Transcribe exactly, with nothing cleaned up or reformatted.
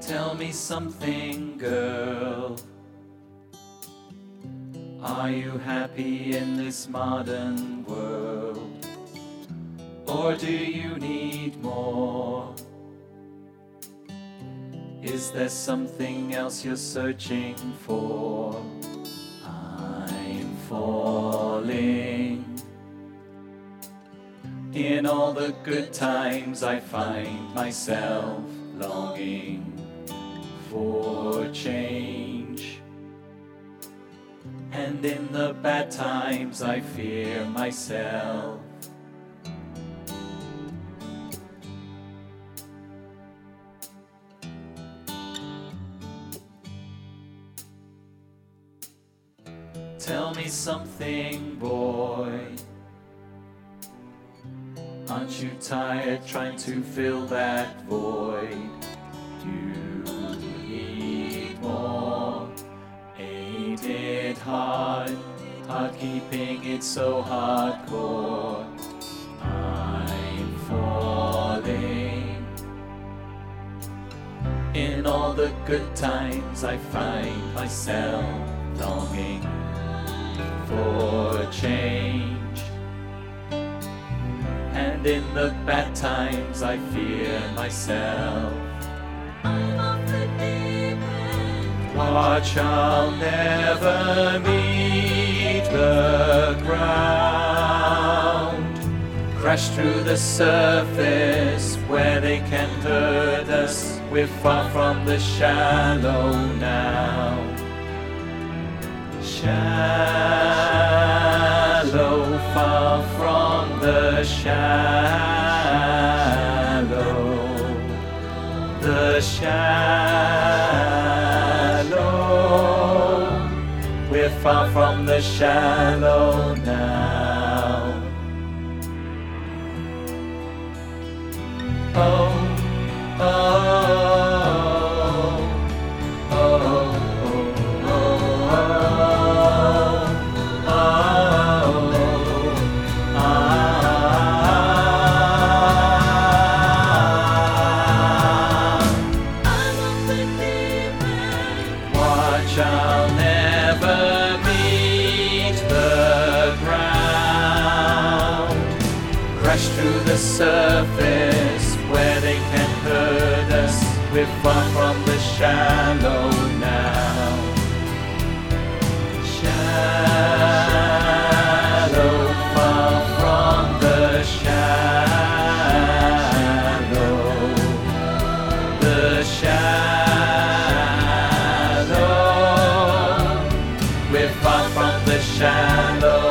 Tell me something, girl. Are you happy in this modern world? Or do you need more? Is there something else you're searching for? I'm falling. In all the good times I find myself longing for change. And in the bad times I fear myself. Tell me something, boy. Aren't you tired trying to fill that void? You need more. Ain't it hard, hard keeping it so hardcore? I'm falling. In all the good times I find myself longing for change. And in the bad times I fear myself. I'm off the deep end. Watch, I'll never meet the ground. Crash through the surface where they can hurt us. We're far from the shallow now. Shallow, far from the shallow. The shallow, we're far from the shallow now. Oh, oh, oh, oh, I'll never meet the ground. Crash through the surface where they can hurt us. We're far from the shallow now. Shallow, far from the shallow. The shallow, we're far from the shallow